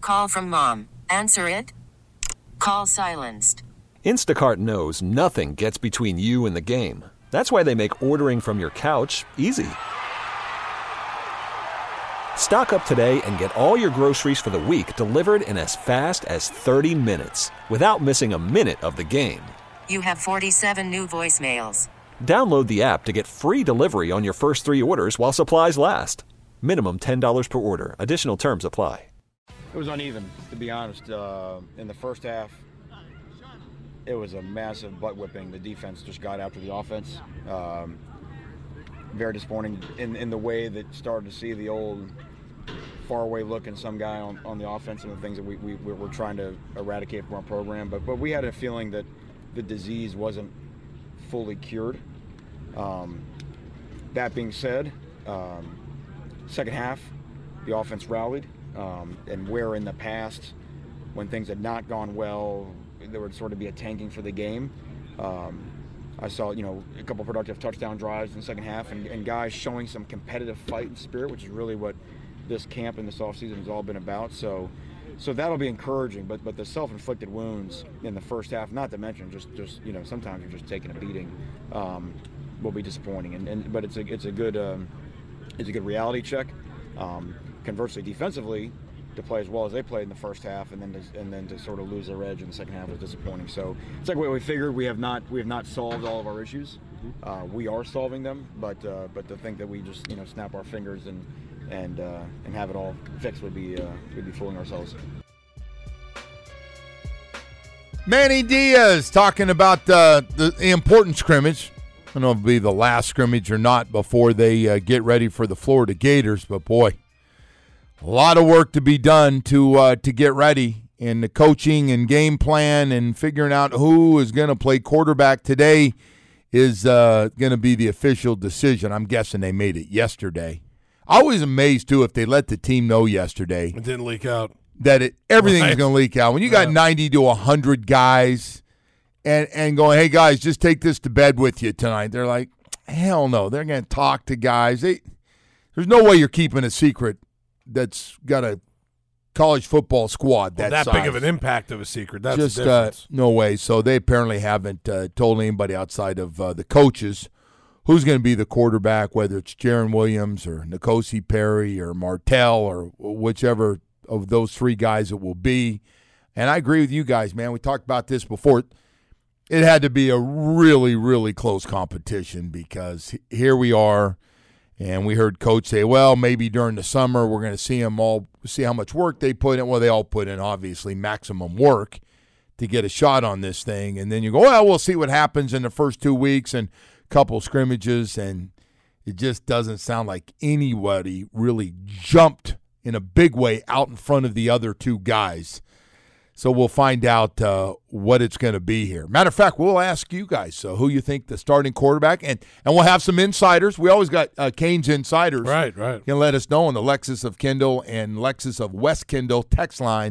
Call from mom. Answer it. Call silenced. Instacart knows nothing gets between you and the game. That's why they make ordering from your couch easy. Stock up today and get all your groceries for the week delivered in as fast as 30 minutes without missing a minute of the game. You have 47 new voicemails. Download the app to get free delivery on your first 3 orders while supplies last. Minimum $10 per order. Additional terms apply. It was uneven, to be honest. In the first half, it was a massive butt whipping. The defense just got after the offense. Very disappointing in the way that started to see the old faraway look in some guy on the offense and the things that we were trying to eradicate from our program. But we had a feeling that the disease wasn't fully cured. That being said, second half, the offense rallied. And where in the past, when things had not gone well, there would sort of be a tanking for the game. I saw, a couple productive touchdown drives in the second half and guys showing some competitive fight and spirit, which is really what this camp and this offseason has all been about. So that'll be encouraging, but the self-inflicted wounds in the first half, not to mention just sometimes you're just taking a beating, will be disappointing. But it's a good reality check. Conversely, defensively, to play as well as they played in the first half, and then to sort of lose their edge in the second half was disappointing. So it's like what we figured. We have not solved all of our issues. We are solving them, but to think that we just snap our fingers and have it all fixed would be fooling ourselves. Manny Diaz talking about the important scrimmage. I don't know if it'll be the last scrimmage or not before they get ready for the Florida Gators, but boy, a lot of work to be done to get ready in the coaching and game plan and figuring out who is going to play quarterback today is going to be the official decision. I'm guessing they made it yesterday. I was amazed, too, if they let the team know yesterday. It didn't leak out. That everything's going to leak out. When you got 90 to 100 guys and going, hey, guys, just take this to bed with you tonight. They're like, hell no. They're going to talk to guys. There's no way you're keeping a secret that's got a college football squad that size. Big of an impact of a secret. That's just the difference. No way. So they apparently haven't told anybody outside of the coaches who's going to be the quarterback, whether it's Jarren Williams or N'Kosi Perry or Martell or whichever of those 3 guys it will be. And I agree with you guys, man. We talked about this before. It had to be a really, really close competition because here we are. And we heard Coach say, well, maybe during the summer we're going to see them all, see how much work they put in. Well, they all put in, obviously, maximum work to get a shot on this thing. And then you go, well, we'll see what happens in the first 2 weeks and a couple scrimmages. And it just doesn't sound like anybody really jumped in a big way out in front of the other 2 guys. So we'll find out what it's going to be here. Matter of fact, we'll ask you guys who you think the starting quarterback, and we'll have some insiders. We always got Canes insiders. Right. You can let us know on the Lexus of Kendall and Lexus of West Kendall text line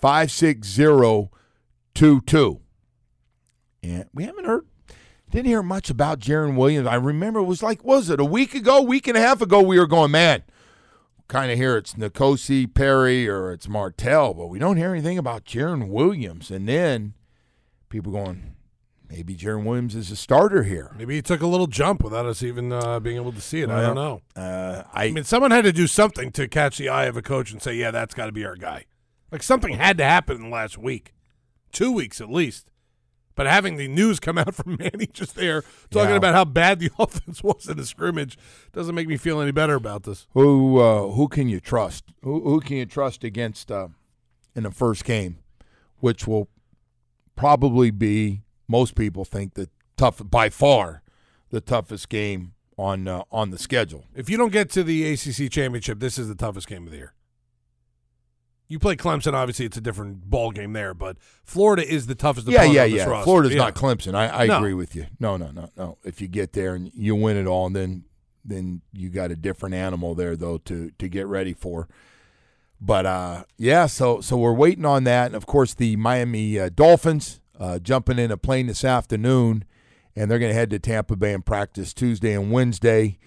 56022. And we didn't hear much about Jarren Williams. I remember it was like, was it a week and a half ago, we were going, man, kind of hear it's N'Kosi Perry or it's Martell, but we don't hear anything about Jarren Williams. And then people going, maybe Jarren Williams is a starter here. Maybe he took a little jump without us even being able to see it. I don't know. I mean, someone had to do something to catch the eye of a coach and say, yeah, that's got to be our guy. Like something had to happen in the last week, 2 weeks at least. But having the news come out from Manny just there talking about how bad the offense was in the scrimmage doesn't make me feel any better about this. Who can you trust? Who can you trust against in the first game, which will probably be, most people think, by far the toughest game on the schedule. If you don't get to the ACC championship, this is the toughest game of the year. You play Clemson, obviously it's a different ball game there, but Florida is the toughest opponent on this roster. Florida's not Clemson. I agree with you. No. If you get there and you win it all, then you got a different animal there, though, to get ready for. But, so we're waiting on that. And, of course, the Miami Dolphins jumping in a plane this afternoon, and they're going to head to Tampa Bay and practice Tuesday and Wednesday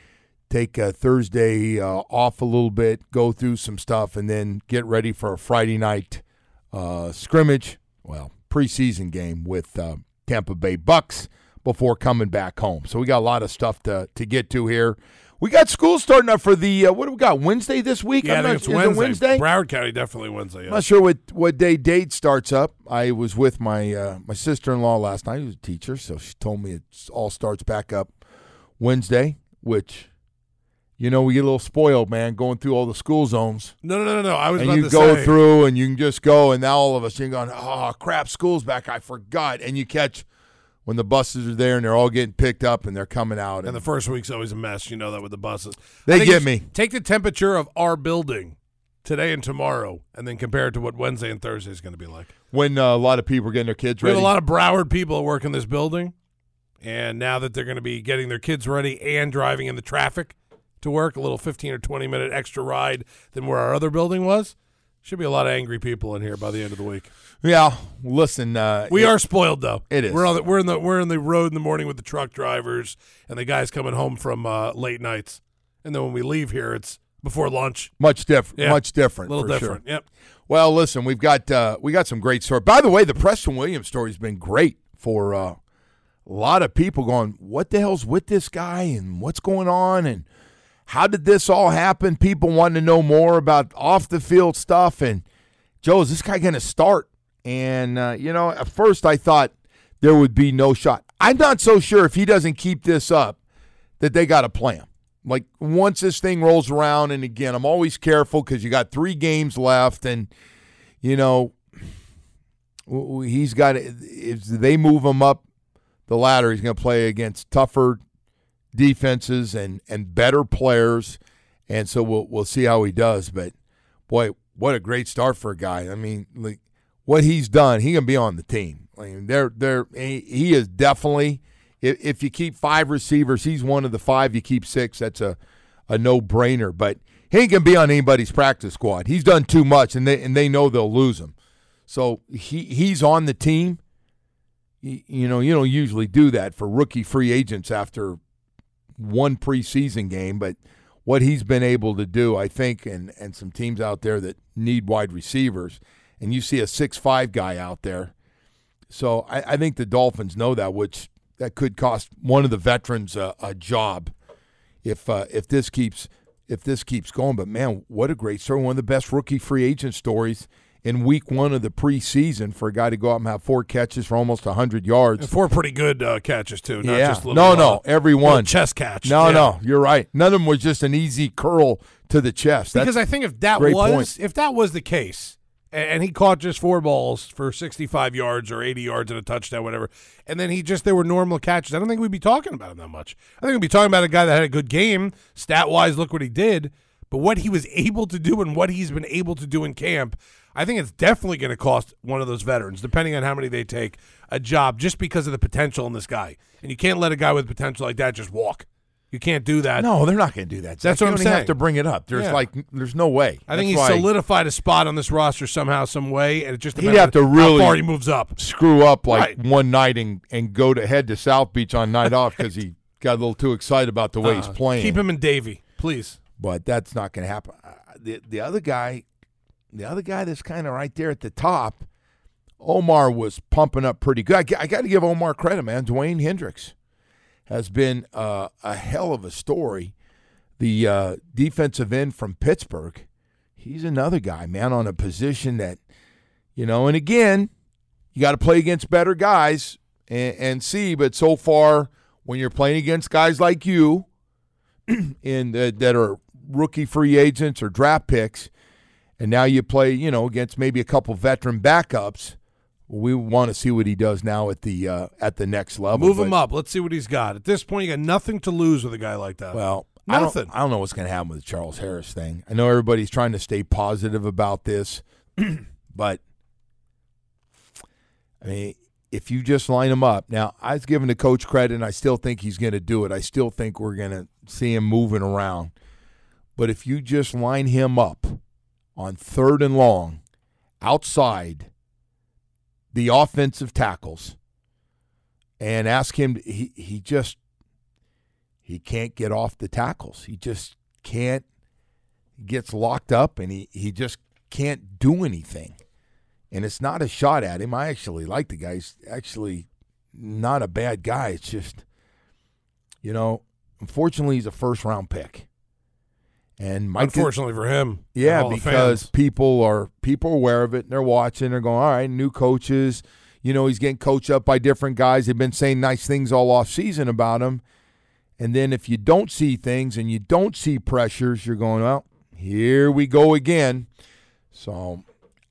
take Thursday off a little bit, go through some stuff, and then get ready for a Friday night scrimmage, preseason game with Tampa Bay Bucks before coming back home. So we got a lot of stuff to get to here. We got school starting up for the, what do we got, Wednesday this week? Yeah, I think it's Wednesday. Wednesday? Broward County, definitely Wednesday. Yeah. I'm not sure what day Dade starts up. I was with my my sister-in-law last night, who's a teacher, so she told me it all starts back up Wednesday, which, we get a little spoiled, man, going through all the school zones. No. I was and about you to go say. through, and you can just go, and now all of us, you're going, oh, crap, school's back, I forgot. And you catch when the buses are there and they're all getting picked up and they're coming out. And the first week's always a mess. You know that with the buses. They get me. Take the temperature of our building today and tomorrow and then compare it to what Wednesday and Thursday is going to be like. When a lot of people are getting their kids ready. We have a lot of Broward people that work in this building. And now that they're going to be getting their kids ready and driving in the traffic to work, a little 15 or 20-minute extra ride than where our other building was, should be a lot of angry people in here by the end of the week. Yeah, listen. We are spoiled, though. It is. We're in the road in the morning with the truck drivers and the guys coming home from late nights, and then when we leave here, it's before lunch. Much different. Yeah. Much different. A little for different. Sure. Yep. Well, listen, we got some great stories. By the way, the Preston Williams story has been great for a lot of people going, what the hell's with this guy and what's going on and how did this all happen? People wanting to know more about off-the-field stuff. And, Joe, is this guy going to start? And, at first I thought there would be no shot. I'm not so sure if he doesn't keep this up that they got to play him. Like, once this thing rolls around, and, again, I'm always careful because you got 3 games left. And, he's got – if they move him up the ladder, he's going to play against tougher defenses and better players, and so we'll see how he does. But boy, what a great start for a guy. I mean, like what he's done, he can be on the team. I mean, he is definitely. If you keep 5 receivers, he's one of the 5. You keep 6, that's a no-brainer. But he ain't gonna be on anybody's practice squad. He's done too much, and they know they'll lose him. So he's on the team. You don't usually do that for rookie free agents after one preseason game, but what he's been able to do, I think, and some teams out there that need wide receivers, and you see a 6'5" guy out there. So I think the Dolphins know that could cost one of the veterans a job if this keeps going. But man, what a great story! One of the best rookie free agent stories in week 1 of the preseason for a guy to go out and have 4 catches for almost 100 yards. And 4 pretty good catches, too. Not just little, No, every one. Chest catch. No, you're right. None of them was just an easy curl to the chest. Because I think if that was the case, and he caught just 4 balls for 65 yards or 80 yards and a touchdown, whatever, and then there were normal catches, I don't think we'd be talking about him that much. I think we'd be talking about a guy that had a good game, stat-wise, look what he did, but what he was able to do and what he's been able to do in camp, I think it's definitely going to cost one of those veterans, depending on how many they take, a job just because of the potential in this guy. And you can't let a guy with potential like that just walk. You can't do that. No, they're not going to do that. That's what I'm saying. You have to bring it up. There's no way. I think he's solidified a spot on this roster somehow, some way, and it just depends have to really how far he moves up. Screw up one night and go to head to South Beach on night off because he got a little too excited about the way he's playing. Keep him in Davie, please. But that's not going to happen. The other guy that's kind of right there at the top, Omar was pumping up pretty good. I got to give Omar credit, man. Dwayne Hendricks has been a hell of a story. The defensive end from Pittsburgh, he's another guy, man, on a position that, and again, you got to play against better guys and see. But so far, when you're playing against guys like you that are rookie free agents or draft picks, and now you play, against maybe a couple veteran backups. We want to see what he does now at the next level. Move him up. Let's see what he's got. At this point, you got nothing to lose with a guy like that. Well, nothing. I don't know what's going to happen with the Charles Harris thing. I know everybody's trying to stay positive about this, but I mean, if you just line him up. Now, I was giving the coach credit, and I still think he's going to do it. I still think we're going to see him moving around. But if you just line him up on 3rd and long outside the offensive tackles and ask him, he he can't get off the tackles. He just can't. He gets locked up, and he just can't do anything. And it's not a shot at him. I actually like the guy. He's actually not a bad guy. It's just, unfortunately, he's a first-round pick. And unfortunately for him, yeah, because people are aware of it, and they're watching. They're going, all right, new coaches. He's getting coached up by different guys. They've been saying nice things all off season about him. And then if you don't see things and you don't see pressures, you're going, well, here we go again. So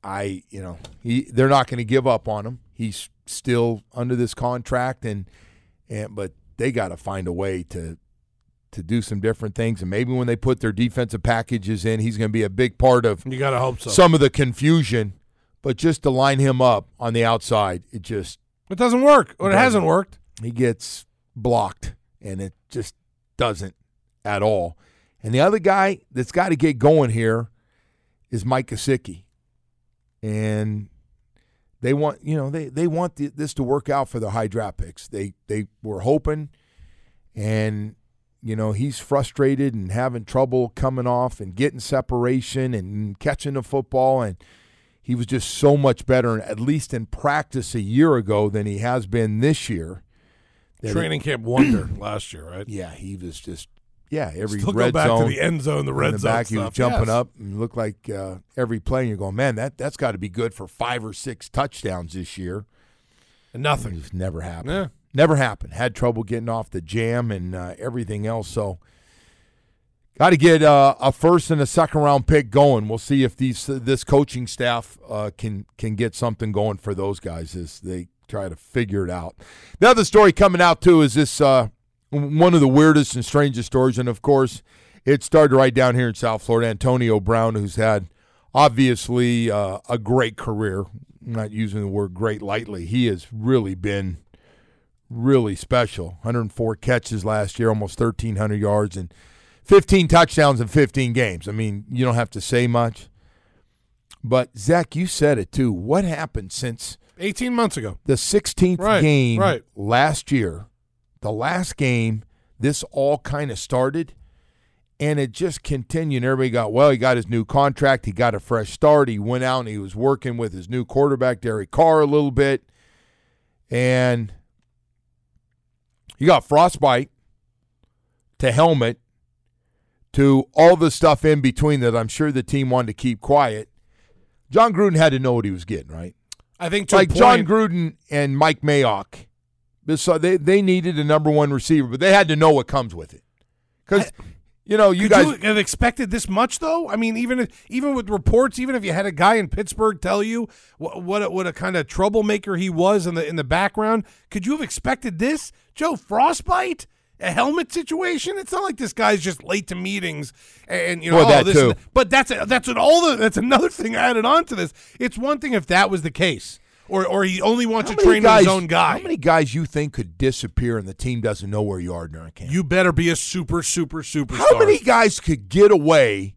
they're not going to give up on him. He's still under this contract, but they got to find a way to do some different things. And maybe when they put their defensive packages in, he's going to be a big part of you got to hope so. Some of the confusion. But just to line him up on the outside, it doesn't work, or it hasn't worked. He gets blocked, and it just doesn't at all. And the other guy that's got to get going here is Mike Gesicki. And they want, they want this to work out for the high draft picks. They were hoping, and he's frustrated and having trouble coming off and getting separation and catching the football, and he was just so much better, at least in practice a year ago, than he has been this year. Training camp wonder last year, right? Yeah, he was just every Still red go back zone to the end zone, the red in the zone back, stuff. He was jumping up and looked like every play. And you're going, man, that's got to be good for 5 or 6 touchdowns this year. And nothing. It just never happened. Yeah. Never happened. Had trouble getting off the jam and everything else. So got to get a first and a second round pick going. We'll see if this coaching staff can get something going for those guys as they try to figure it out. The other story coming out too is this one of the weirdest and strangest stories, and of course it started right down here in South Florida. Antonio Brown, who's had obviously a great career. I'm not using the word great lightly. He has really been really special. 104 catches last year, almost 1,300 yards, and 15 touchdowns in 15 games. I mean, you don't have to say much. But, Zach, you said it too. What happened since 18 months ago? The 16th game last year, the last game, this all kind of started, and it just continued. Everybody got, he got his new contract. He got a fresh start. He went out and he was working with his new quarterback, Derek Carr, a little bit. And he got frostbite to helmet to all the stuff in between that I'm sure the team wanted to keep quiet. John Gruden had to know what he was getting, right? I think John Gruden and Mike Mayock, so they needed a number one receiver, but they had to know what comes with it. Because, you guys have expected this much, though? I mean, even with reports, even if you had a guy in Pittsburgh tell you what a kind of troublemaker he was in the background, could you have expected this? Joe, frostbite? A helmet situation? It's not like this guy's just late to meetings and that this too. But that's another thing added on to this. It's one thing if that was the case, or he only wants to train his own guy. How many guys you think could disappear and the team doesn't know where you are during camp? You better be a superstar. How many guys could get away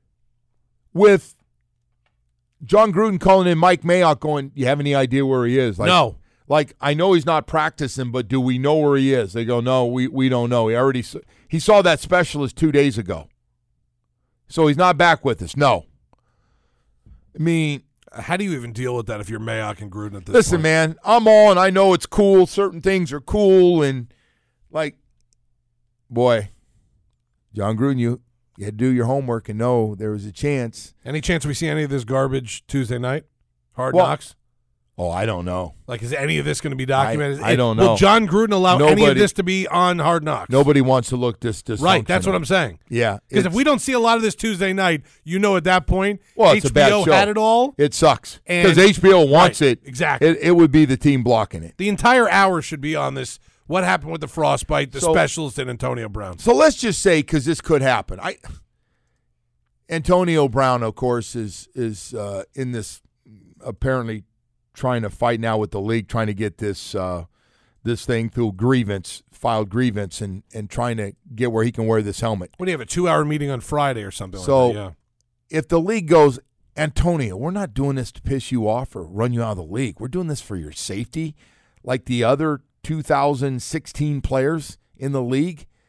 with John Gruden calling in Mike Mayock going, you have any idea where he is? No. Like, I know he's not practicing, but do we know where he is? They go, no, we don't know. He saw that specialist 2 days ago. So he's not back with us. No. I mean, how do you even deal with that if you're Mayock and Gruden at this point? Listen, man, I'm all, and I know it's cool. Certain things are cool. And, boy, John Gruden, you had to do your homework and know there was a chance. Any chance we see any of this garbage Tuesday night? Hard Knocks? Oh, I don't know. Is any of this going to be documented? I don't know. Will John Gruden allow any of this to be on Hard Knocks? Nobody wants to look this dysfunctional. Right, that's what I'm saying. Yeah. Because if we don't see a lot of this Tuesday night, at that point, it's a bad show. Had it all. It sucks. Because HBO wants it. Exactly. It would be the team blocking it. The entire hour should be on this. What happened with the frostbite, the specialist, and Antonio Brown. So let's just say, because this could happen. Antonio Brown, of course, is in this apparently trying to fight now with the league, trying to get this thing through filed grievance, and trying to get where he can wear this helmet. What do you have, a 2-hour meeting on Friday or something so like that? Yeah. If the league goes, Antonio, we're not doing this to piss you off or run you out of the league. We're doing this for your safety, like the other 2016 players in the league.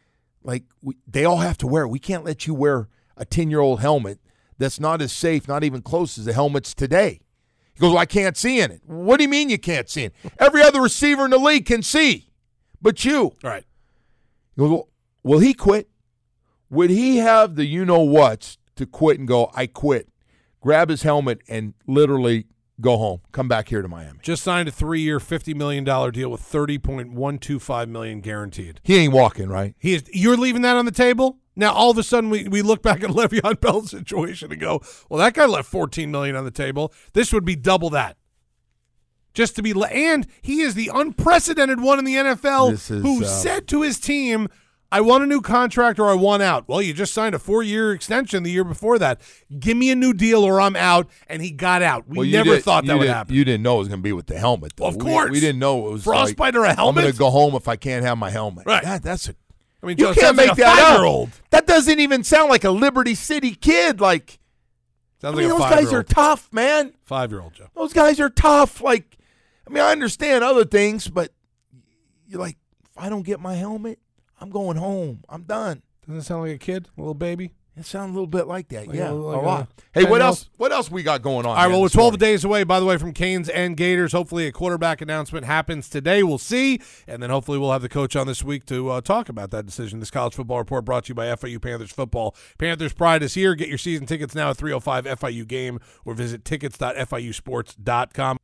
they all have to wear it. We can't let you wear a 10-year-old helmet that's not as safe, not even close as the helmets today. He goes, well, I can't see in it. What do you mean you can't see in it? Every other receiver in the league can see, but you. All right. He goes, well, will he quit? Would he have the you-know-whats to quit and go, I quit, grab his helmet, and literally go home, come back here to Miami? Just signed a 3-year, $50 million deal with $30.125 million guaranteed. He ain't walking, right? You're leaving that on the table? Now, all of a sudden, we look back at Le'Veon Bell's situation and go, well, that guy left $14 million on the table. This would be double that. Just to be – and he is the unprecedented one in the NFL who said to his team, I want a new contract or I want out. Well, you just signed a 4-year extension the year before that. Give me a new deal or I'm out, and he got out. We never thought that would happen. You didn't know it was going to be with the helmet, though. Of course. We didn't know it was frostbite or a helmet? I'm going to go home if I can't have my helmet. Right. That's a – I mean, you Joe, can't make like that up. 5-year-old. That doesn't even sound like a Liberty City kid. Like, Sounds I mean, like a those 5-year-old. guys are tough, man. 5-year-old, Joe. Those guys are tough. Like, I mean, I understand other things, but you're like, if I don't get my helmet, I'm going home. I'm done. Doesn't it sound like a kid, a little baby? It sounds a little bit like that. Yeah, like a lot. a Hey, what 10-year-old? else? What else we got going on? All right, well, we're this 12 morning? days away, by the way, from Canes and Gators. Hopefully a quarterback announcement happens today. We'll see. And then hopefully we'll have the coach on this week to talk about that decision. This college football report brought to you by FIU Panthers Football. Panthers Pride is here. Get your season tickets now at 305 FIU Game or visit tickets.fiusports.com.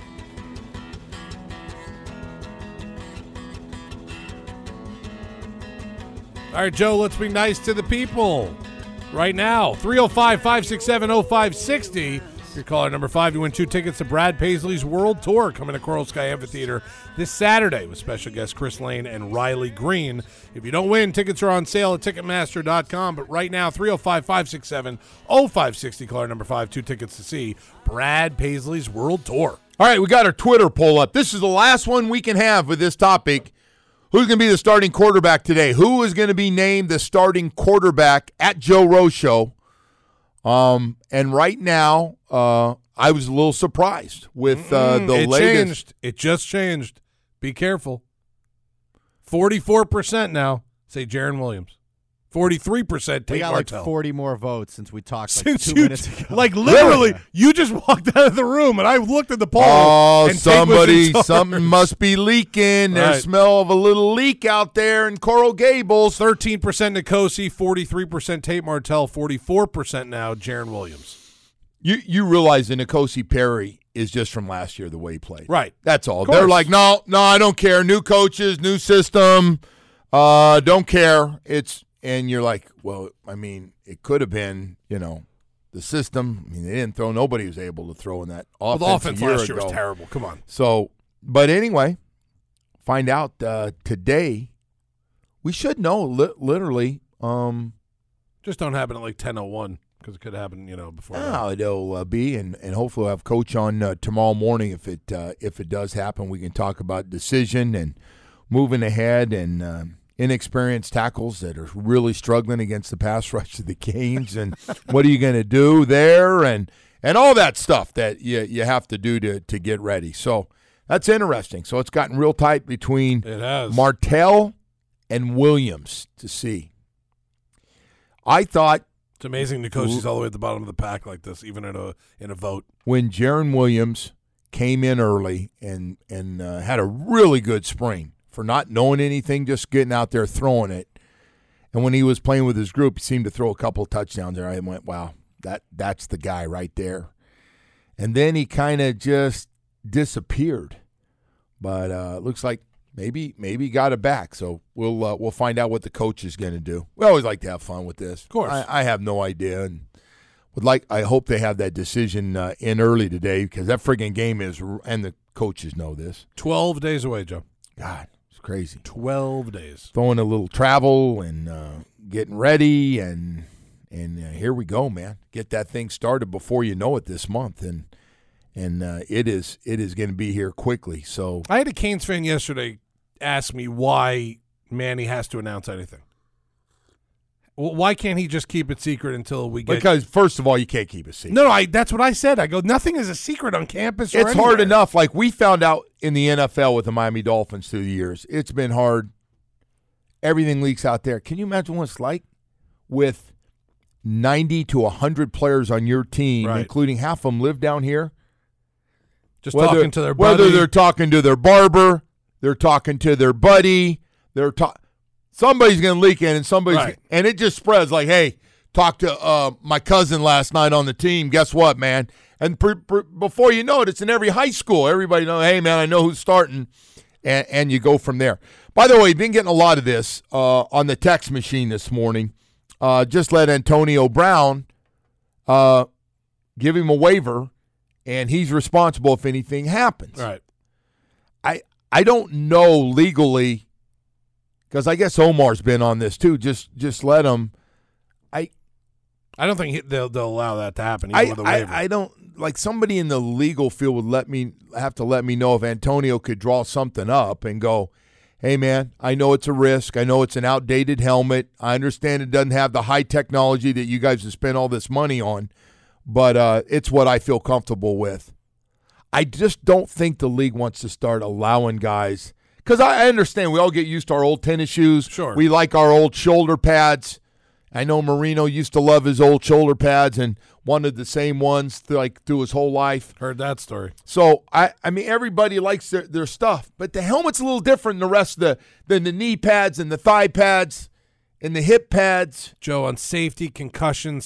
All right, Joe, let's be nice to the people right now. 305-567-0560. Your caller number 5. You win 2 tickets to Brad Paisley's World Tour coming to Coral Sky Amphitheater this Saturday with special guests Chris Lane and Riley Green. If you don't win, tickets are on sale at Ticketmaster.com. But right now, 305-567-0560. Caller number 5. 2 tickets to see Brad Paisley's World Tour. All right, we got our Twitter poll up. This is the last one we can have with this topic. Who's going to be the starting quarterback today? Who is going to be named the starting quarterback at Joe Rose Show? And right now, I was a little surprised with the latest. Changed. It just changed. Be careful. 44% now say Jaron Williams. 43% Tate We got Martell. like 40 more votes since we talked like Since 2 you, minutes ago. like literally, you just walked out of the room, and I looked at the poll. Oh, and Tate was in charge. something must be leaking. There's Right. smell of a little leak out there in Coral Gables. 13% Nkosi, 43% Tate Martell, 44% now Jaron Williams. You realize that Nkosi Perry is just from last year, the way he played. Right. That's all. course. They're like, no, I don't care. New coaches, new system. Don't care. And you're like, well, I mean, it could have been, the system. I mean, they didn't throw. Nobody was able to throw in that offense. Well, the offense a year last year was ago. terrible. Come on. So, but anyway, find out today. We should know literally. Just don't happen at like 10:01 because it could happen, before that. Now it'll be, and hopefully we'll have Coach on tomorrow morning if it does happen. We can talk about decision and moving ahead and inexperienced tackles that are really struggling against the pass rush of the Canes, and what are you going to do there, and all that stuff that you have to do to get ready. So that's interesting. So it's gotten real tight between It has. Martell and Williams to see. I thought It's amazing Nikosi's all the way at the bottom of the pack like this, even in a vote. when Jaron Williams came in early and had a really good spring for not knowing anything, just getting out there throwing it. And when he was playing with his group, he seemed to throw a couple of touchdowns there. I went, wow, that's the guy right there. And then he kind of just disappeared. But it looks like maybe he got it back. So we'll find out what the coach is going to do. We always like to have fun with this. Of course. I have no idea, and I hope they have that decision in early today, because that friggin' game is, and the coaches know this. 12 days away, Joe. God, it's crazy. 12 days. Throwing a little travel and getting ready, and here we go, man. Get that thing started before you know it this month, and it is going to be here quickly. So I had a Canes fan yesterday ask me why Manny has to announce anything. Well, why can't he just keep it secret until we get? because first of all, you can't keep a secret. No, that's what I said. I go, nothing is a secret on campus. Or It's hard anywhere. enough. Like we found out in the NFL with the Miami Dolphins through the years, it's been hard everything leaks out there. Can you imagine what it's like with 90 to 100 players on your team, Right. including half of them live down here? Just talking to their buddy. Whether they're talking to their barber, they're talking to their buddy, somebody's going to leak in, and Right. and it just spreads like, hey, talked to my cousin last night on the team. Guess what, man? And before you know it, it's in every high school. Everybody knows, hey, man, I know who's starting, and you go from there. By the way, been getting a lot of this on the text machine this morning. Just let Antonio Brown give him a waiver, and he's responsible if anything happens. Right. I don't know legally, because I guess Omar's been on this too. Just let him. I don't think they'll allow that to happen. Even with a waiver. I don't like somebody in the legal field would let me know if Antonio could draw something up and go, hey man, I know it's a risk. I know it's an outdated helmet. I understand it doesn't have the high technology that you guys have spent all this money on, but it's what I feel comfortable with. I just don't think the league wants to start allowing guys, because I understand we all get used to our old tennis shoes. Sure. We like our old shoulder pads. I know Marino used to love his old shoulder pads and wanted the same ones through his whole life. Heard that story. So, I mean, everybody likes their stuff, but the helmet's a little different than the rest of the knee pads and the thigh pads and the hip pads. Joe, on safety, concussion,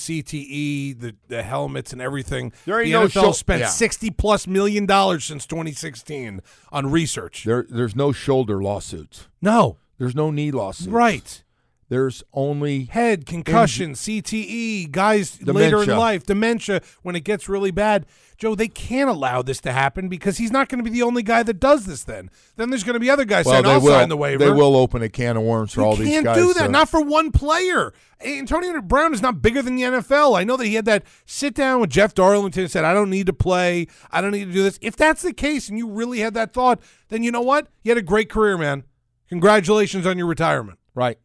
CTE, the helmets and everything, There ain't the no NFL show- spent yeah. $60+ million since 2016 on research. There's no shoulder lawsuits. No. There's no knee lawsuits. Right. There's only Head, concussion, CTE, guys later in Dementia. life, dementia, when it gets really bad. Joe, they can't allow this to happen because he's not going to be the only guy that does this then. Then there's going to be other guys saying, I'll sign the waiver. They will open a can of worms for all these You guys. can't do that, not for one player. Antonio Brown is not bigger than the NFL. I know that he had that sit-down with Jeff Darlington and said, I don't need to play. I don't need to do this. If that's the case and you really had that thought, then you know what? You had a great career, man. Congratulations on your retirement. Right.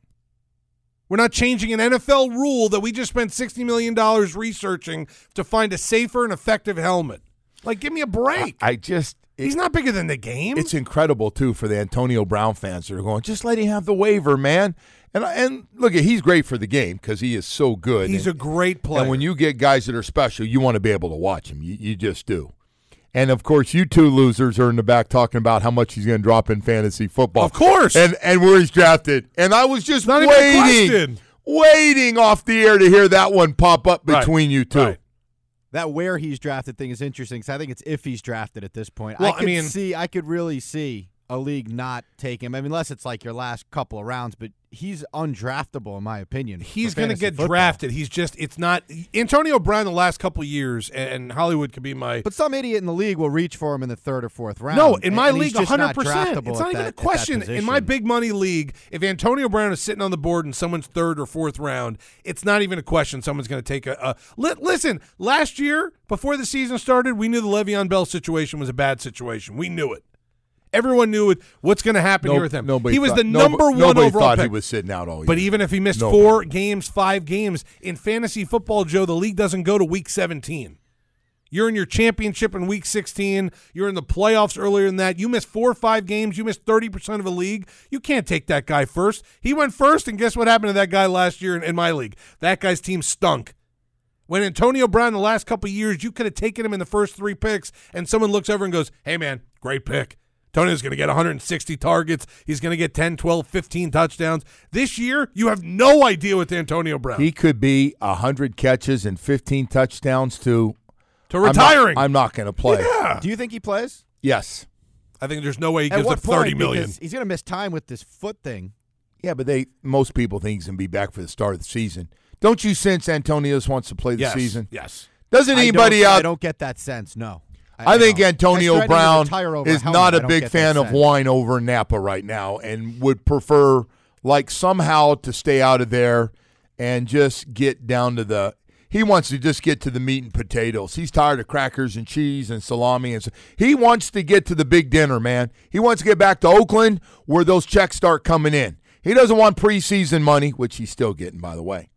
We're not changing an NFL rule that we just spent $60 million researching to find a safer and effective helmet. Like, give me a break. He's not bigger than the game. It's incredible, too, for the Antonio Brown fans that are going, just let him have the waiver, man. And look, he's great for the game because he is so good. He's a great player. And when you get guys that are special, you want to be able to watch him. You just do. And, of course, you two losers are in the back talking about how much he's going to drop in fantasy football. Of course. And where he's drafted. And I was just Not even a question. waiting off the air to hear that one pop up between you two. Right. That where he's drafted thing is interesting because I think it's if he's drafted at this point. Well, I could really see a league not take him. I mean, unless it's like your last couple of rounds, but he's undraftable in my opinion. He's going to get drafted. It's not Antonio Brown the last couple of years, and Hollywood could be my. But some idiot in the league will reach for him in the third or fourth round. No, in my and league, he's just not 100%. draftable It's not at even that- a question. at that In my position. big money league, if Antonio Brown is sitting on the board in someone's third or fourth round, it's not even a question someone's going to take a listen, last year, before the season started, we knew the Le'Veon Bell situation was a bad situation. We knew it. Everyone knew what's going to happen here with him. He was the number one nobody overall thought pick. he was sitting out all year. But even if he missed 4 games, 5 games, in fantasy football, Joe, the league doesn't go to week 17. You're in your championship in week 16. You're in the playoffs earlier than that. You miss 4 or 5 games. You miss 30% of a league. You can't take that guy first. He went first, and guess what happened to that guy last year in my league? That guy's team stunk. When Antonio Brown the last couple of years, you could have taken him in the first 3 picks, and someone looks over and goes, hey, man, great pick. Antonio's going to get 160 targets. He's going to get 10, 12, 15 touchdowns. This year, you have no idea with Antonio Brown. He could be 100 catches and 15 touchdowns to retiring. I'm not going to play. Yeah. Do you think he plays? Yes. I think there's no way he At gives what up $30 point? million. Because he's going to miss time with this foot thing. Yeah, but most people think he's going to be back for the start of the season. Don't you sense Antonio wants to play the season? Yes. Doesn't anybody I out? don't get that sense, no. I think don't. Antonio That's threatening to Brown retire over is helmet. not I a don't big get fan that of sense. wine over Napa right now and would prefer, like, somehow to stay out of there and just get down to he wants to just get to the meat and potatoes. He's tired of crackers and cheese and salami. He wants to get to the big dinner, man. He wants to get back to Oakland where those checks start coming in. He doesn't want preseason money, which he's still getting, by the way.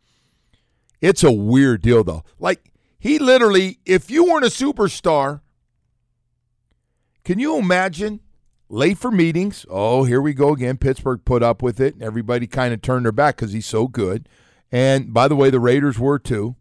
It's a weird deal, though. Like, he literally, if you weren't a superstar, can you imagine, late for meetings. Oh, here we go again. Pittsburgh put up with it. Everybody kind of turned their back because he's so good. And, by the way, the Raiders were too.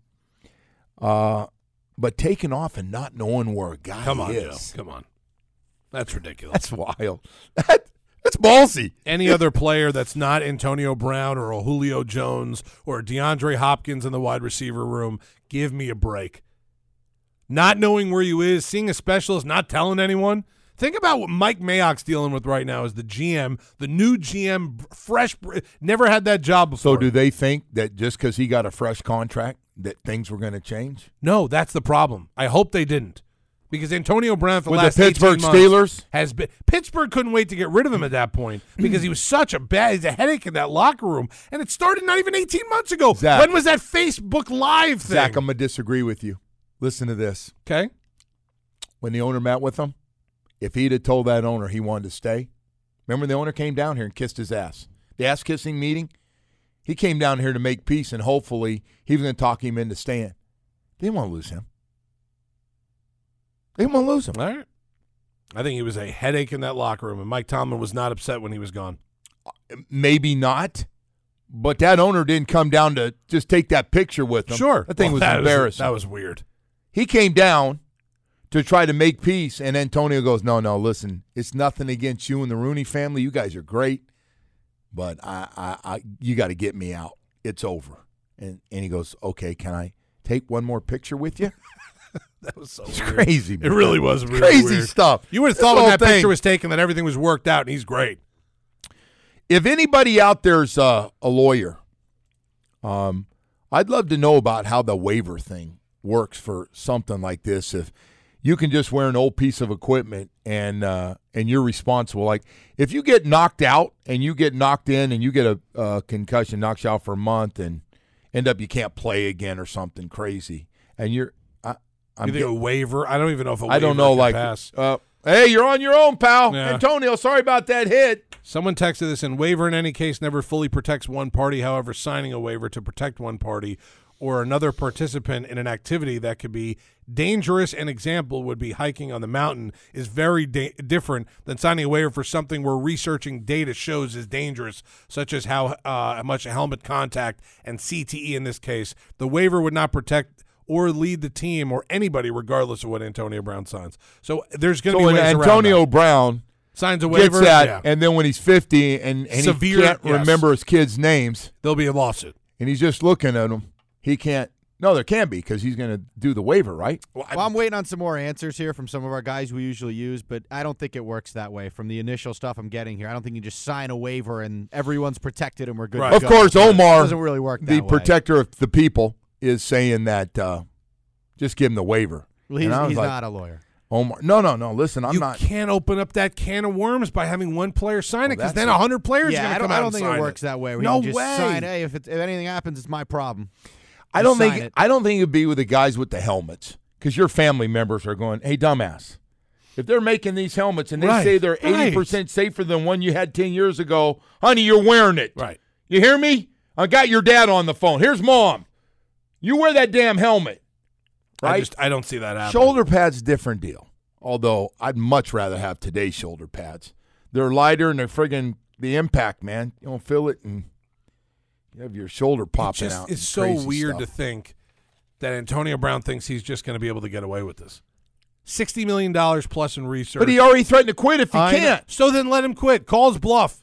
But taking off and not knowing where a guy is. Come on. That's ridiculous. That's wild. That's ballsy. Any other player that's not Antonio Brown or a Julio Jones or DeAndre Hopkins in the wide receiver room, give me a break. Not knowing where you is, seeing a specialist, not telling anyone. Think about what Mike Mayock's dealing with right now as the GM, the new GM, fresh, never had that job before. So do they think that just because he got a fresh contract that things were going to change? No, that's the problem. I hope they didn't. Because Antonio Brown for the last the Pittsburgh 18 months Steelers has been. Pittsburgh couldn't wait to get rid of him at that point because he was he's a headache in that locker room. And it started not even 18 months ago. Zach, when was that Facebook Live thing? Zach, I'm going to disagree with you. Listen to this. Okay. When the owner met with him, if he'd have told that owner he wanted to stay, remember the owner came down here and kissed his ass. The ass-kissing meeting, he came down here to make peace, and hopefully he was going to talk him into staying. They didn't want to lose him. They didn't want to lose him. All right. I think he was a headache in that locker room, and Mike Tomlin was not upset when he was gone. Maybe not, but that owner didn't come down to just take that picture with him. Sure. That thing was embarrassing. That was weird. He came down to try to make peace, and Antonio goes, no, listen, it's nothing against you and the Rooney family. You guys are great, but you got to get me out. It's over. And he goes, okay, can I take one more picture with you? That was so it's weird. crazy. It really was really crazy weird. Stuff. You would have thought when that picture was taken that everything was worked out, and he's great. If anybody out there's a lawyer, I'd love to know about how the waiver thing works for something like this. If you can just wear an old piece of equipment and you're responsible. Like if you get knocked out and you get knocked in and you get a concussion, knocks you out for a month and end up you can't play again or something crazy, and you think a waiver? I don't even know if a waiver I don't know. Like, pass. Hey, you're on your own, pal. Yeah. Antonio, sorry about that hit. Someone texted this in. Waiver in any case never fully protects one party. However, signing a waiver to protect one party or another participant in an activity that could be dangerous, an example would be hiking on the mountain, is very different than signing a waiver for something where researching data shows is dangerous, such as how much helmet contact and CTE in this case. The waiver would not protect or lead the team or anybody regardless of what Antonio Brown signs. So there's going to be ways around Antonio that. Brown signs a waiver, gets that, yeah. and then when he's 50 and he can't remember his kids' names, there'll be a lawsuit. And he's just looking at them. He can't. No, there can be because he's going to do the waiver, right? Well, I'm waiting on some more answers here from some of our guys we usually use, but I don't think it works that way. From the initial stuff I'm getting here, I don't think you just sign a waiver and everyone's protected and we're good to Of go. course, Omar, doesn't really work the that way. protector of the people, is saying that just give him the waiver. Well, he's like, not a lawyer. Omar, no. Listen, I'm not. You can't open up that can of worms by having one player sign it because then 100 players are going to come out I don't and think sign it works that way. Where No you just way. sign, hey, if anything happens, it's my problem. I don't think it'd be with the guys with the helmets because your family members are going, hey, dumbass. If they're making these helmets and they say they're 80% safer than one you had 10 years ago, honey, you're wearing it. Right. You hear me? I got your dad on the phone. Here's Mom. You wear that damn helmet. Right? I don't see that happening. Shoulder pads, different deal. Although I'd much rather have today's shoulder pads. They're lighter and they're friggin' the impact, man. You don't feel it and you have your shoulder popping out. It's so weird to think that Antonio Brown thinks he's just going to be able to get away with this. $60 million plus in research. But he already threatened to quit if he can't. So then let him quit. Call his bluff.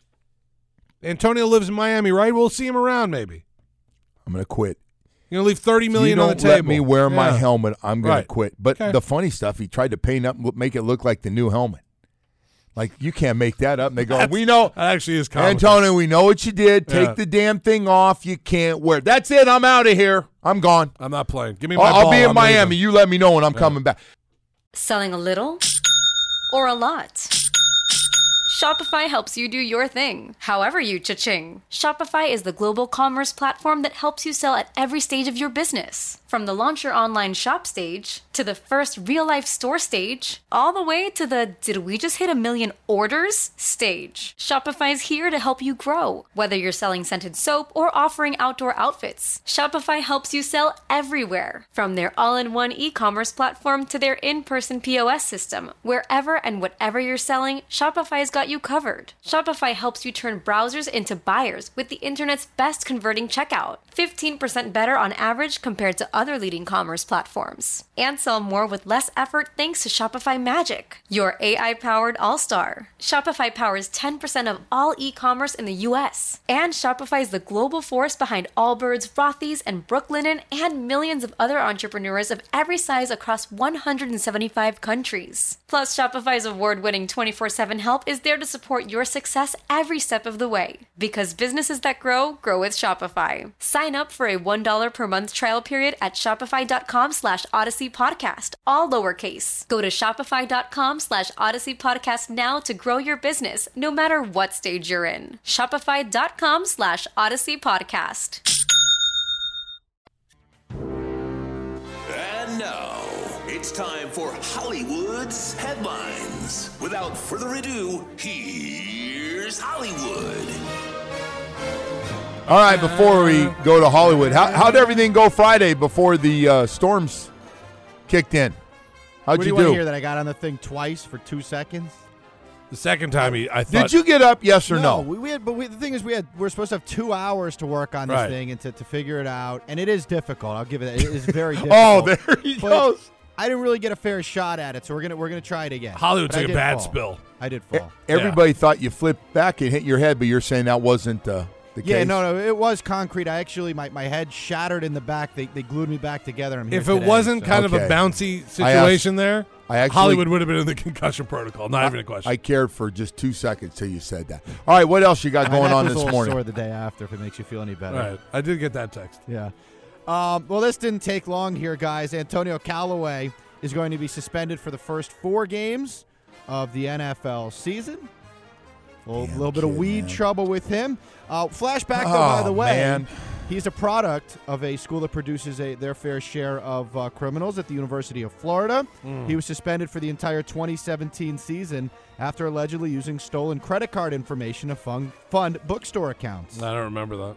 Antonio lives in Miami, right? We'll see him around maybe. I'm going to quit. You're going to leave $30 million on the table. Let me wear my helmet, I'm going to quit. But Okay. the funny stuff, he tried to paint up, make it look like the new helmet. Like, you can't make that up. And they go, we know. That actually is comical. Antonio, we know what you did. Take the damn thing off. You can't wear it. That's it. I'm out of here. I'm gone. I'm not playing. Give me my ball. I'll be in Miami. You let me know when I'm coming back. Selling a little or a lot? Shopify helps you do your thing, however you cha-ching. Shopify is the global commerce platform that helps you sell at every stage of your business. From the launch your online shop stage, to the first real-life store stage, all the way to the did we just hit 1 million orders stage. Shopify's here to help you grow. Whether you're selling scented soap or offering outdoor outfits, Shopify helps you sell everywhere. From their all-in-one e-commerce platform to their in-person POS system, wherever and whatever you're selling, Shopify's got you covered. Shopify helps you turn browsers into buyers with the internet's best converting checkout. 15% better on average compared to other leading commerce platforms. And sell more with less effort thanks to Shopify Magic, your AI-powered all-star. Shopify powers 10% of all e-commerce in the U.S. And Shopify is the global force behind Allbirds, Rothy's, and Brooklinen, and millions of other entrepreneurs of every size across 175 countries. Plus, Shopify's award-winning 24/7 help is there to support your success every step of the way. Because businesses that grow, grow with Shopify. Sign up for a $1 per month trial period at shopify.com/Odyssey Podcast, all lowercase. Go to shopify.com/Odyssey Podcast now to grow your business, no matter what stage you're in. Shopify.com/Odyssey Podcast. And now, it's time for Hollywood's headlines. Without further ado, here's Hollywood. All right, before we go to Hollywood, how'd everything go Friday before the storms kicked in? How'd you want to do? hear that I got on the thing twice for 2 seconds? The second time, I thought. Did you get up? Yes or no? The thing is, we're supposed to have 2 hours to work on this Right. thing and to figure it out, and it is difficult. I'll give it that. It is very difficult. Oh, there he But goes. I didn't really get a fair shot at it, so we're gonna try it again. Hollywood But I took a did bad fall. spill. I did fall. Everybody thought you flipped back and hit your head, but you're saying that wasn't the Yeah, case? no, it was concrete. I actually, my head shattered in the back. They glued me back together. And I'm If here it today, wasn't so. kind of a Okay. bouncy situation there, I actually- Hollywood would have been in the concussion protocol. Not even a question. I cared for just 2 seconds till you said that. All right, what else you got My going neck on was this a little morning? sore the day after, if it makes you feel any better. Right. I did get that text. Yeah. Well, this didn't take long here, guys. Antonio Callaway is going to be suspended for the first 4 games of the NFL season. A little bit of weed trouble with him. Flashback, though, by the way. Man. He's a product of a school that produces their fair share of criminals at the University of Florida. He was suspended for the entire 2017 season after allegedly using stolen credit card information to fund bookstore accounts. I don't remember that.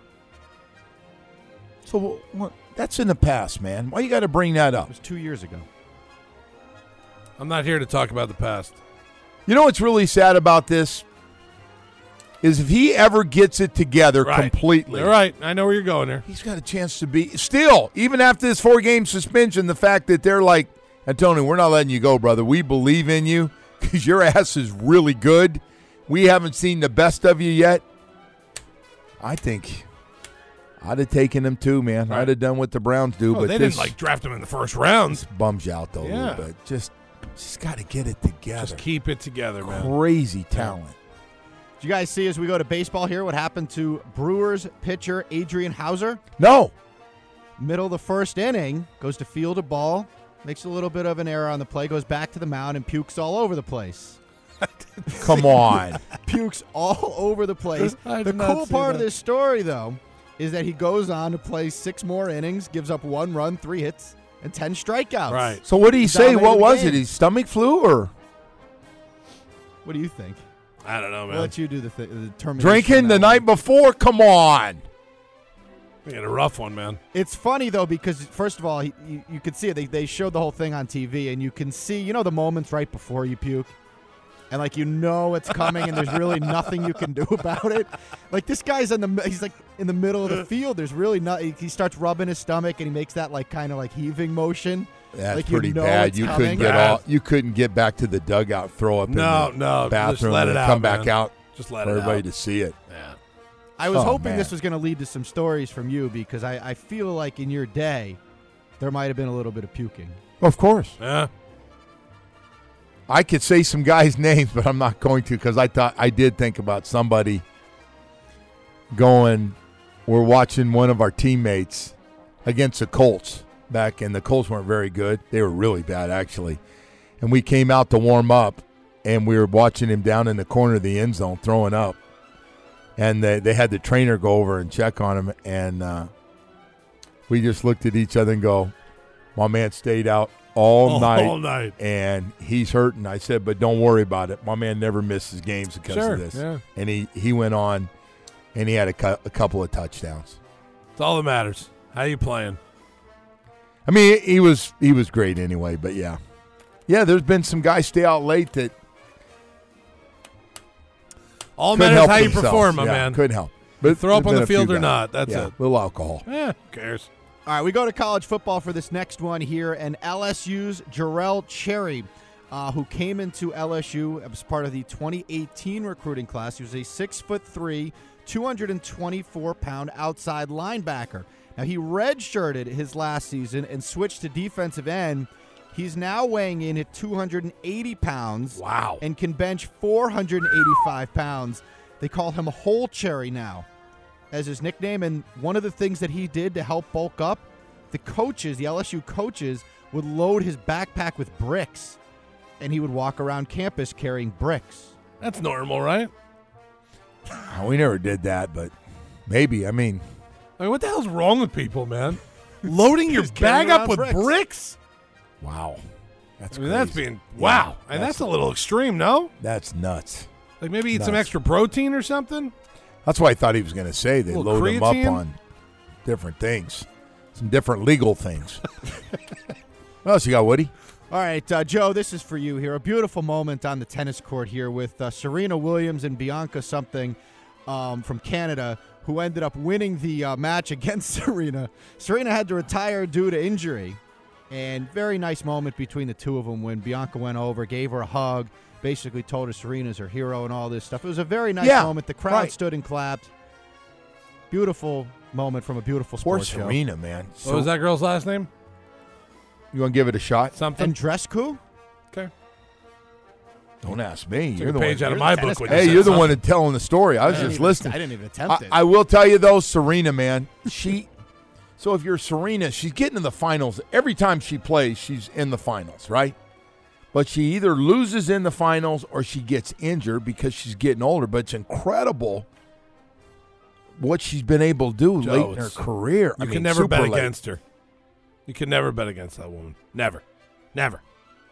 So that's in the past, man. Why you got to bring that up? It was 2 years ago. I'm not here to talk about the past. You know what's really sad about this? Is if he ever gets it together completely. You're right. I know where you're going there. He's got a chance to be still, even after this 4-game suspension, the fact that they're like, Antonio, we're not letting you go, brother. We believe in you because your ass is really good. We haven't seen the best of you yet. I think I'd have taken him too, man. Right. I'd have done what the Browns do. Oh, but they this didn't draft him in the first round. bums you out though a Yeah. little bit. Just got to get it together. Just keep it together, man. Crazy talent. Did you guys see as we go to baseball here what happened to Brewers pitcher Adrian Hauser? No. Middle of the first inning, goes to field a ball, makes a little bit of an error on the play, goes back to the mound and pukes all over the place. Come on. Pukes all over the place. I The did not cool see part of that. this story, though, is that he goes on to play 6 more innings, gives up 1 run, 3 hits, and 10 strikeouts. Right. So what did he say? Dominated What the was game. it? His stomach flu or What do you think? I don't know, man. We'll let you do the determination. drinking on the that night one. before? Come on. We had a rough one, man. It's funny, though, because, first of all, you could see it. They showed the whole thing on TV, and you can see, the moments right before you puke. And, it's coming, and there's really nothing you can do about it. Like, this guy's he's, in the middle of the field. There's really nothing. He starts rubbing his stomach, and he makes that, kind of heaving motion. That's Like, pretty you know bad. it's You coming. couldn't get Bad. You couldn't get back to the dugout, throw up in No, the no, just bathroom, let and it out, come back man. out Just let for it everybody out. to see it. Yeah. I was Oh, hoping man. this was going to lead to some stories from you, because I feel like in your day, there might have been a little bit of puking. Of course. Yeah. I could say some guys' names, but I'm not going to because I did think about somebody going. We're watching one of our teammates against the Colts back, and the Colts weren't very good. They were really bad, actually. And we came out to warm up, and we were watching him down in the corner of the end zone throwing up. And they had the trainer go over and check on him, and we just looked at each other and go, my man stayed out all night, and he's hurting. I said, but don't worry about it. My man never misses games because of this. Yeah. And he went on, and he had a couple of touchdowns. That's all that matters. How you playing? I mean, he was great anyway, but yeah. Yeah, there's been some guys stay out late that all matters how you perform, my yeah, man. Couldn't help. But throw up on the a few field or guys. not, that's yeah, it. A little alcohol. Who cares? All right, we go to college football for this next one here, and LSU's Jarrell Cherry, who came into LSU as part of the 2018 recruiting class. He was a 6'3", 224-pound outside linebacker. Now, he redshirted his last season and switched to defensive end. He's now weighing in at 280 pounds. Wow. And can bench 485 pounds. They call him Whole Cherry now as his nickname. And one of the things that he did to help bulk up, the LSU coaches, would load his backpack with bricks. And he would walk around campus carrying bricks. That's normal, right? We never did that, but maybe. I mean, what the hell's wrong with people, man? Loading your Just carrying bag up with around bricks? wow. That's That's crazy. being wow. And that's a little extreme, no? That's nuts. Like maybe eat some Nuts. extra protein or something? That's what I thought he was going to say. They Little load him up creatine? on different things, some different legal things. What else you got, Woody? All right, Joe, this is for you here. A beautiful moment on the tennis court here with Serena Williams and Bianca something from Canada, who ended up winning the match against Serena. Serena had to retire due to injury, and very nice moment between the two of them when Bianca went over, gave her a hug, basically told her Serena's her hero and all this stuff. It was a very nice moment. The crowd stood and clapped. Beautiful moment from a beautiful Poor sports show. Serena, man. What was that girl's last name? You want to give it a shot? Something. Andrescu? Okay. Don't ask me. Took You're a the page one. out of my book. When you Hey, said you're the something. one that's telling the story. I was just listening. I didn't even attempt it. I will tell you, though, Serena, man, so if you're Serena, she's getting to the finals. Every time she plays, she's in the finals, right? But she either loses in the finals or she gets injured because she's getting older. But it's incredible what she's been able to do Joe, late in her career. You I can mean, never bet super late. against her. You can never bet against that woman. Never. Never.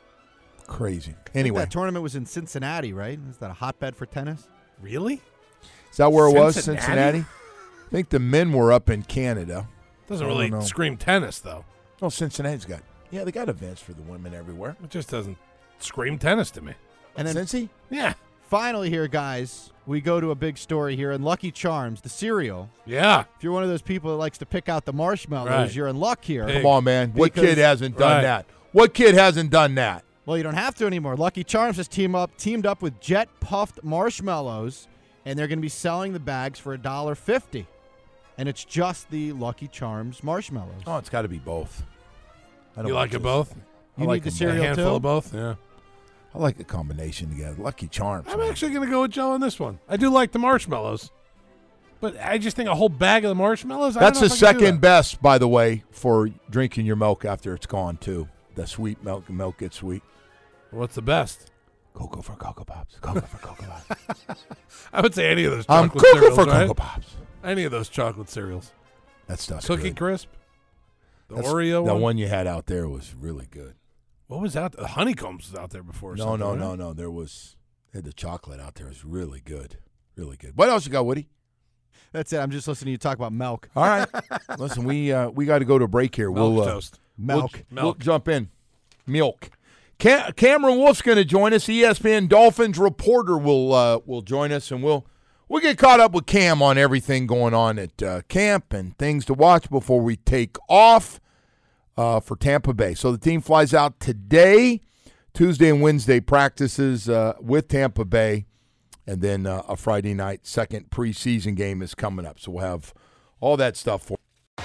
Crazy. I think Anyway, that tournament was in Cincinnati, right? Is that a hotbed for tennis? Really? is that where it was, Cincinnati? Cincinnati? I think the men were up in Canada. Doesn't I don't really know. scream tennis, though. Oh, Cincinnati's got. Yeah, they got events for the women everywhere. It just doesn't scream tennis to me. And then Cincy? Yeah. finally here, guys, we go to a big story here. And Lucky Charms, the cereal. Yeah. If you're one of those people that likes to pick out the marshmallows, Right. you're in luck here. Hey. Come on, man. What Because- kid hasn't done Right. that? What kid hasn't done that? Well, you don't have to anymore. Lucky Charms has teamed up with Jet Puffed Marshmallows, and they're going to be selling the bags for $1.50. And it's just the Lucky Charms marshmallows. Oh, it's got to be both. I don't You like this. it both? You I like need the them cereal A handful too? of both? Yeah. I like the combination together. Lucky Charms. I'm man. actually going to go with Joe on this one. I do like the marshmallows. But I just think a whole bag of the marshmallows, I don't That's know the if I can do second that. best, by the way, for drinking your milk after it's gone, too. The sweet milk, the milk gets sweet. What's the best? Cocoa for Cocoa Pops. Cocoa for Cocoa Pops. I would say any of those I'm chocolate Cocoa cereals, for right? Cocoa Pops. Any of those chocolate cereals. That stuff's Cookie good. Crisp? The That's- Oreo The one? one you had out there was really good. What was out? The Honeycombs was out there before. or No, something, right? no. There was they had the chocolate out there. It was really good. Really good. What else you got, Woody? That's it. I'm just listening to you talk about milk. All right. Listen, we got to go to a break here. Milk we'll toast. Milk. We'll jump in. Milk. Cameron Wolf's going to join us. ESPN Dolphins reporter will join us, and we'll get caught up with Cam on everything going on at camp and things to watch before we take off for Tampa Bay. So the team flies out today, Tuesday and Wednesday practices with Tampa Bay, and then a Friday night second preseason game is coming up. So we'll have all that stuff for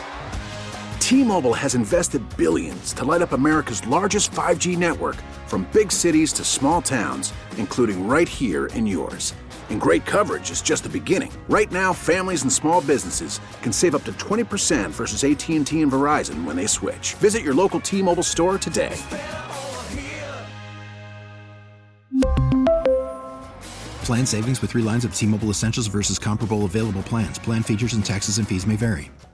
T-Mobile has invested billions to light up America's largest 5G network, from big cities to small towns, including right here in yours. And great coverage is just the beginning. Right now, families and small businesses can save up to 20% versus AT&T and Verizon when they switch. Visit your local T-Mobile store today. Plan savings with 3 lines of T-Mobile Essentials versus comparable available plans. Plan features and taxes and fees may vary.